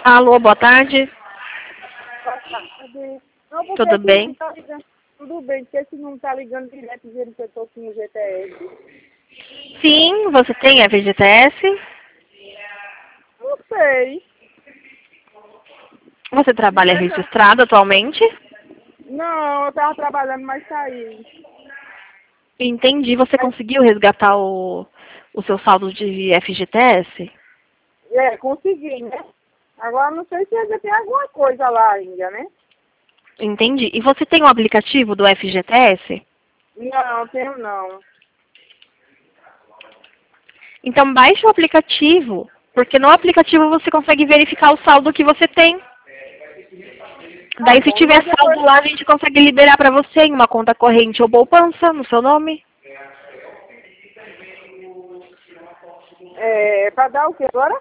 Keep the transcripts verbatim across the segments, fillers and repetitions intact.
Alô, boa tarde. Boa tarde. Não, porque Tudo esse bem? não tá ligando. Tudo bem, porque esse não tá ligando direto dizendo que eu tô com o G T S. Sim, você tem F G T S? Não sei. Você trabalha Essa- registrado atualmente? Não, eu tava trabalhando, mas saí. Entendi. Você Mas, conseguiu resgatar o, o seu saldo de F G T S? é, consegui, né? Agora não sei se ainda tem alguma coisa lá ainda, né? Entendi. E você tem o aplicativo do F G T S? Não, tenho não. Então baixe o aplicativo, porque no aplicativo você consegue verificar o saldo que você tem. Tá Daí se bom, tiver mas depois, saldo lá, a gente consegue liberar para você em uma conta corrente ou poupança no seu nome. é, pra dar o que agora?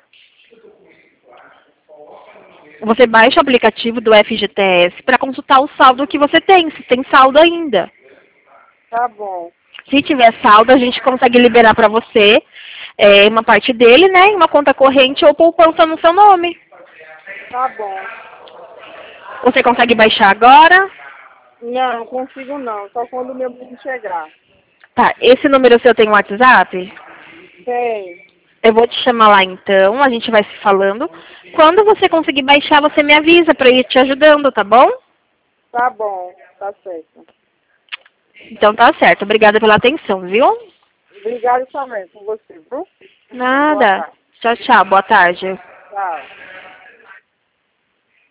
Você baixa o aplicativo do F G T S para consultar o saldo que você tem, se tem saldo ainda. Tá bom, Se tiver saldo, a gente consegue liberar para você é, uma parte dele, né, em uma conta corrente ou poupança no seu nome. tá bom. Você consegue baixar agora? Não, não consigo não, só quando o meu filho chegar. Tá, esse número seu tem WhatsApp? Tem, Eu vou te chamar lá então, a gente vai se falando. Quando você conseguir baixar, você me avisa para ir te ajudando, tá bom? tá bom, tá certo. Então tá certo. Obrigada pela atenção, viu? Obrigado também por você, viu? Boa Nada. tarde. Tchau, tchau. Boa tarde. Tchau.